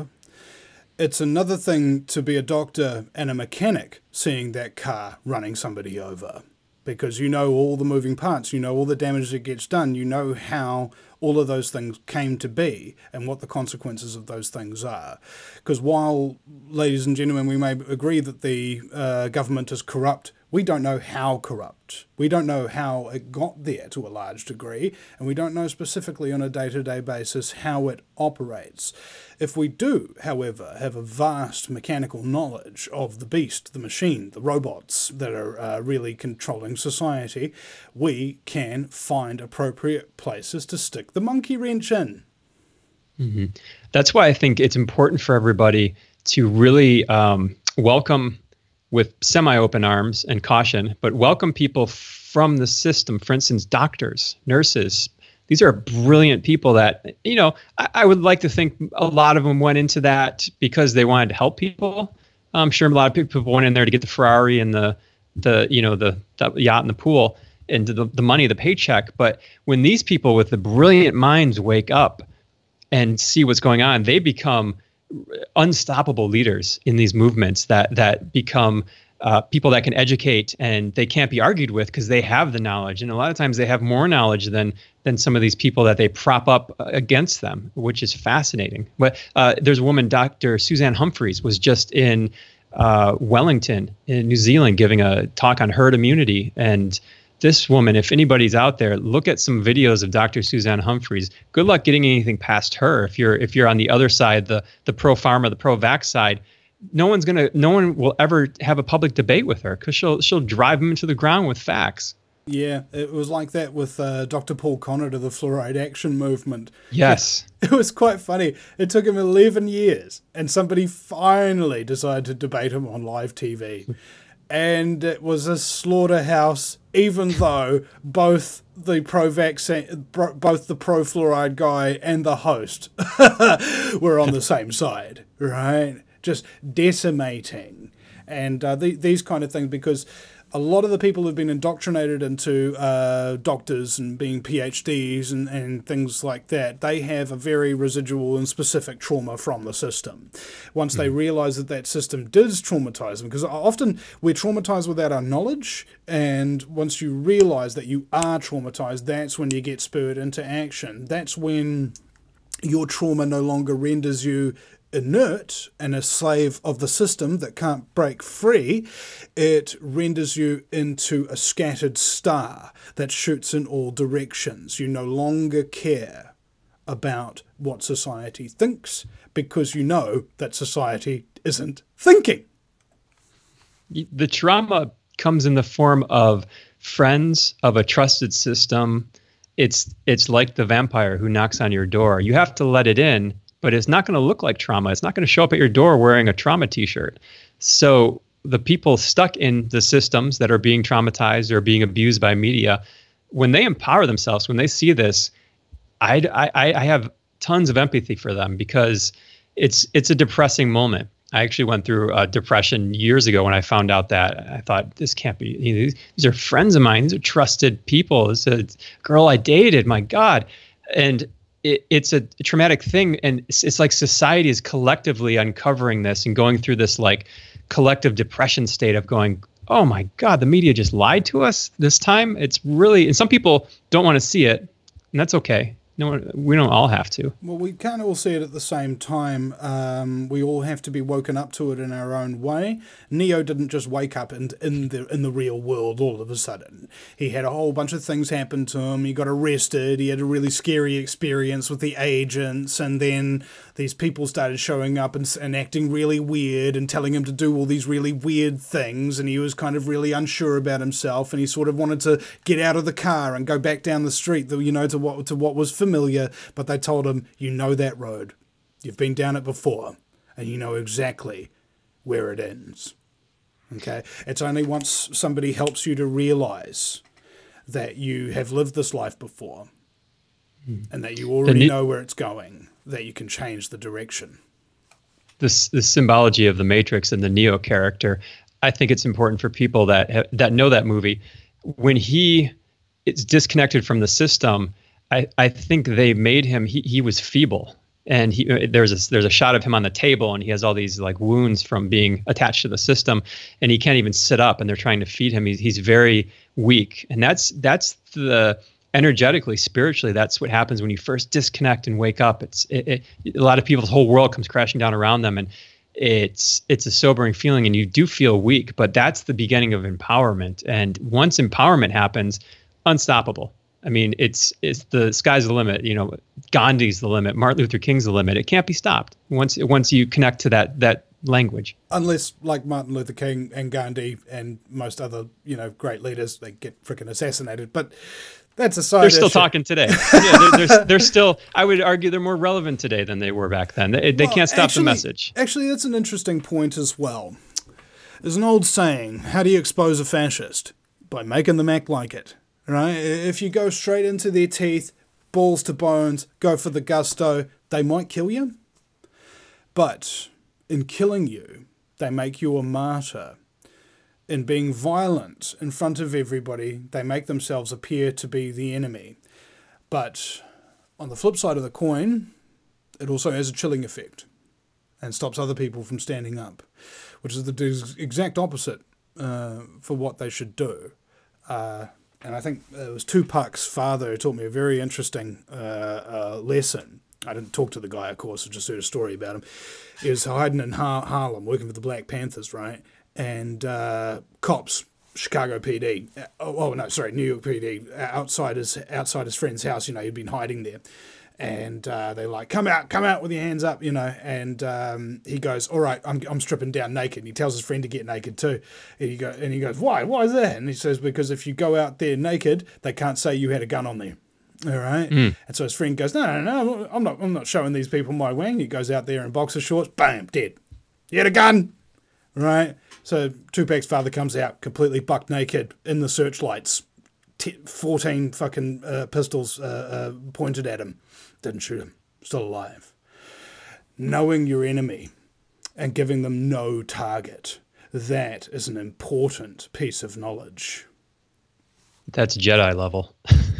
It's another thing to be a doctor and a mechanic seeing that car running somebody over, because you know all the moving parts, you know all the damage that gets done, you know how all of those things came to be and what the consequences of those things are. Because while, ladies and gentlemen, we may agree that the uh, government is corrupt, we don't know how corrupt. We don't know how it got there to a large degree, and we don't know specifically on a day-to-day basis how it operates. If we do, however, have a vast mechanical knowledge of the beast, the machine, the robots that are uh, really controlling society, we can find appropriate places to stick the monkey wrench in. Mm-hmm. That's why I think it's important for everybody to really um, welcome with semi-open arms and caution, but welcome people from the system. For instance, doctors, nurses. These are brilliant people that, you know, I, I would like to think a lot of them went into that because they wanted to help people. I'm sure a lot of people went in there to get the Ferrari and the, the you know, the, the yacht and the pool and the, the money, the paycheck. But when these people with the brilliant minds wake up and see what's going on, they become unstoppable leaders in these movements that that become uh, people that can educate, and they can't be argued with because they have the knowledge. And a lot of times they have more knowledge than than some of these people that they prop up against them, which is fascinating. But uh, there's a woman, Doctor Suzanne Humphreys, was just in uh, Wellington in New Zealand giving a talk on herd immunity. And this woman, if anybody's out there, look at some videos of Doctor Suzanne Humphreys. Good luck getting anything past her. If you're if you're on the other side, the the pro pharma, the pro vax side, no one's gonna, no one will ever have a public debate with her because she'll she'll drive them into the ground with facts. Yeah, it was like that with uh, Doctor Paul Connor to the Fluoride Action Movement. Yes. It, it was quite funny. It took him eleven years, and somebody finally decided to debate him on live T V. And it was a slaughterhouse, even though both the pro-vaccine, both the pro-fluoride guy and the host were on the same side, right? Just decimating. And uh, the, these kind of things, because a lot of the people who've been indoctrinated into uh, doctors and being P H Ds and, and things like that, they have a very residual and specific trauma from the system. Once mm. they realize that that system does traumatize them, because often we're traumatized without our knowledge, and once you realize that you are traumatized, that's when you get spurred into action. That's when your trauma no longer renders you inert and a slave of the system that can't break free. It renders you into a scattered star that shoots in all directions. You no longer care about what society thinks because you know that society isn't thinking. The trauma comes in the form of friends, of a trusted system. It's it's like the vampire who knocks on your door. You have to let it in, but it's not going to look like trauma. It's not going to show up at your door wearing a trauma t-shirt. So the people stuck in the systems that are being traumatized or being abused by media, when they empower themselves, when they see this, I, I, I have tons of empathy for them, because it's it's a depressing moment. I actually went through a depression years ago when I found out that. I thought, this can't be, you know, these, these are friends of mine. These are trusted people. This is a girl I dated. My God. And it, it's a traumatic thing. And it's, it's like society is collectively uncovering this and going through this like collective depression state of going, oh my God, the media just lied to us this time. It's really, and some people don't want to see it, and that's okay. No, we don't all have to. Well, we can't all see it at the same time. Um, we all have to be woken up to it in our own way. Neo didn't just wake up in, in the in the real world all of a sudden. He had a whole bunch of things happen to him. He got arrested. He had a really scary experience with the agents, and then these people started showing up and, and acting really weird and telling him to do all these really weird things, and he was kind of really unsure about himself, and he sort of wanted to get out of the car and go back down the street, you know, to what to what was familiar, but they told him, you know that road. You've been down it before, and you know exactly where it ends. Okay? It's only once somebody helps you to realize that you have lived this life before mm. and that you already ne- know where it's going, that you can change the direction. This the symbology of the Matrix and the Neo character, I think it's important for people that ha- that know that movie. When he is disconnected from the system, I, I think they made him, he, he was feeble. And he, there's a, there's a shot of him on the table, and he has all these like wounds from being attached to the system, and he can't even sit up, and they're trying to feed him. He's, he's very weak. And that's, that's the energetically, spiritually, that's what happens when you first disconnect and wake up. It's it, it, a lot of people's whole world comes crashing down around them, and it's, it's a sobering feeling, and you do feel weak, but that's the beginning of empowerment. And once empowerment happens, unstoppable. I mean, it's it's the sky's the limit. You know, Gandhi's the limit. Martin Luther King's the limit. It can't be stopped once once you connect to that that language. Unless, like Martin Luther King and Gandhi and most other, you know, great leaders, they get freaking assassinated. But that's a side They're still issue. talking today. Yeah, they're, they're, they're still. I would argue they're more relevant today than they were back then. They, they well, can't stop actually, the message. Actually, that's an interesting point as well. There's an old saying: "How do you expose a fascist? By making them act like it." Right? If you go straight into their teeth, balls to bones, go for the gusto, they might kill you. But in killing you, they make you a martyr. In being violent in front of everybody, they make themselves appear to be the enemy. But on the flip side of the coin, it also has a chilling effect and stops other people from standing up, which is the exact opposite uh, for what they should do. Uh, And I think it was Tupac's father who taught me a very interesting uh, uh, lesson. I didn't talk to the guy, of course, I just heard a story about him. He was hiding in Har- Harlem, working for the Black Panthers, right? And uh, cops, Chicago P D, oh, oh no, sorry, New York P D, outside his, outside his friend's house, you know, he'd been hiding there. And uh, they're like, come out, come out with your hands up, you know. And um, he goes, all right, I'm I'm stripping down naked. And he tells his friend to get naked too. And he, go, and he goes, why? Why is that? And he says, because if you go out there naked, they can't say you had a gun on there. All right. Mm. And so his friend goes, no, no, no, I'm not I'm not showing these people my wang. He goes out there in boxer shorts, bam, dead. You had a gun. Right. So Tupac's father comes out completely buck naked in the searchlights. T- fourteen fucking uh, pistols uh, uh, pointed at him. Didn't shoot him. Still alive. Knowing your enemy and giving them no target. That is an important piece of knowledge. That's Jedi level.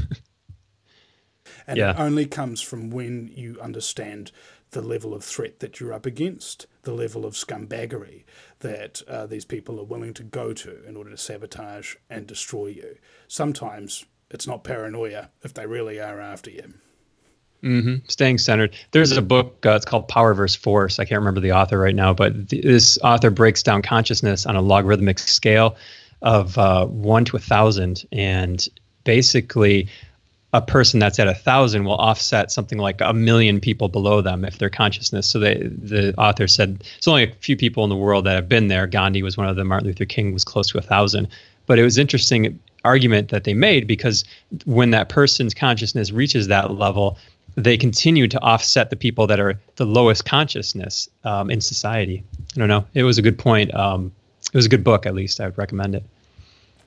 And yeah. It only comes from when you understand the level of threat that you're up against, the level of scumbaggery that uh, these people are willing to go to in order to sabotage and destroy you. Sometimes it's not paranoia if they really are after you. Mm-hmm. Staying centered. There's a book, uh, it's called Power versus Force. I can't remember the author right now, but th- this author breaks down consciousness on a logarithmic scale of uh, one to a thousand. And basically, a person that's at a thousand will offset something like a million people below them if their consciousness. So they, the author said, there's only a few people in the world that have been there. Gandhi was one of them. Martin Luther King was close to a thousand. But it was interesting argument that they made, because when that person's consciousness reaches that level, they continue to offset the people that are the lowest consciousness um, in society. I don't know. It was a good point. Um, it was a good book, at least. I would recommend it.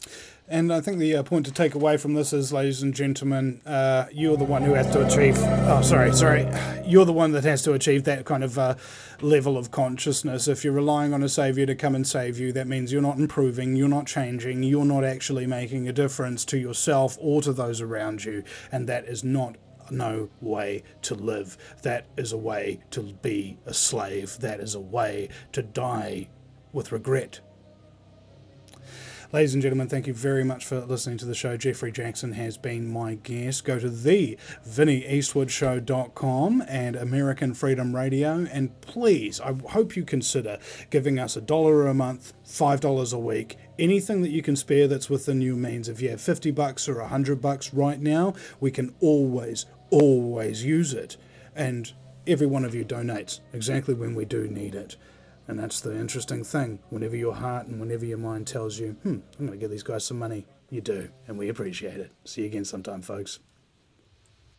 And I think the uh, point to take away from this is, ladies and gentlemen, uh, you're the one who has to achieve, oh, sorry, sorry, you're the one that has to achieve that kind of uh, level of consciousness. If you're relying on a saviour to come and save you, that means you're not improving, you're not changing, you're not actually making a difference to yourself or to those around you, and that is not no way to live. That is a way to be a slave. That is a way to die with regret. Ladies and gentlemen, thank you very much for listening to the show. Jeffrey Jackson has been my guest. Go to the vinnie eastwood show dot com and American Freedom Radio, and please, I hope you consider giving us a dollar a month, five dollars a week, anything that you can spare that's within your means. If you have fifty bucks or a hundred bucks right now, we can always, always use it. And every one of you donates exactly when we do need it. And that's the interesting thing. Whenever your heart and whenever your mind tells you, hmm, I'm going to give these guys some money, you do. And we appreciate it. See you again sometime, folks.